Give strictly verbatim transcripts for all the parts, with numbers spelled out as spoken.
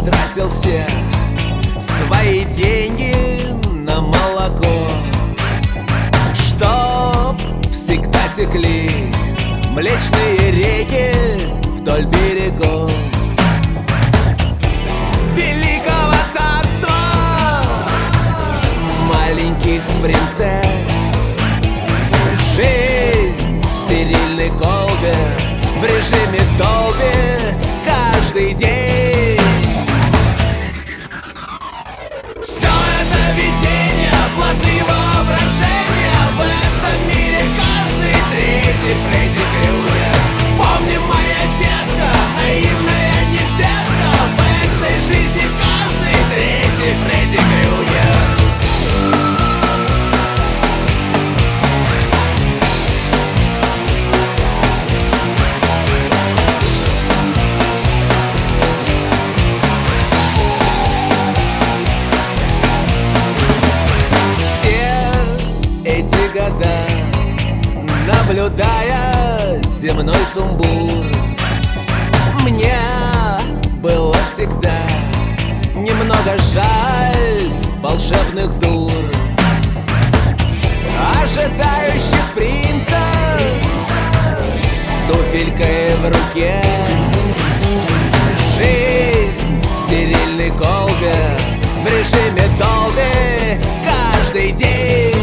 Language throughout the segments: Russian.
потратил все свои деньги на молоко, чтоб всегда текли млечные реки вдоль берегов великого царства маленьких принцесс. Жизнь в стерильной колбе, в режиме Долби каждый день. Все это видение, плоды воображения. В этом мире каждый третий Фредди Крюгер. Помни, моя детка, наивная недетка, в этой жизни каждый третий Фредди Крюгер. Эти года, наблюдая земной сумбур, мне было всегда немного жаль волшебных дур, ожидающих принцев с туфелькой в руке. Жизнь в стерильной колбе, в режиме Долби каждый день.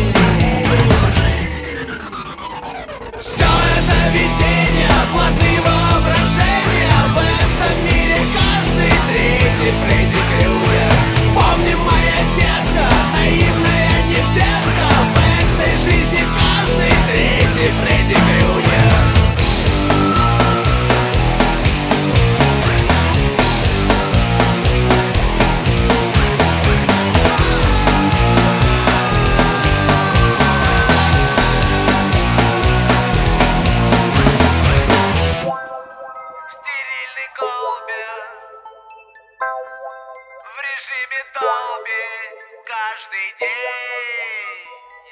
Все это видение, плоды воображения. В этом мире каждый третий Фредди Крюгер. Помни, моя детка, наивная недетка, в этой жизни каждый третий Фредди Крюгер. В режиме Долби каждый день.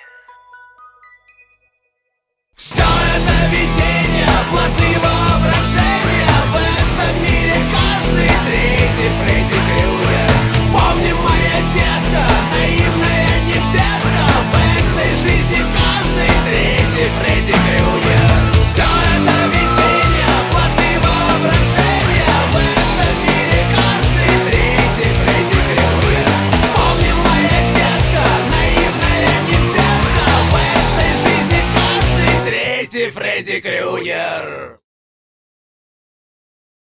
Все это видение, плоды воображения. В этом мире каждый третий Фредди Крюгер. Помни, моя детка, наивная недетка, в этой жизни каждый третий Фредди Крюгер. Все это видение, плоды воображения. В этом мире каждый третий Фредди Крюгер. Помни, моя детка, наивная недетка, в этой жизни каждый третий Фредди Крюгер.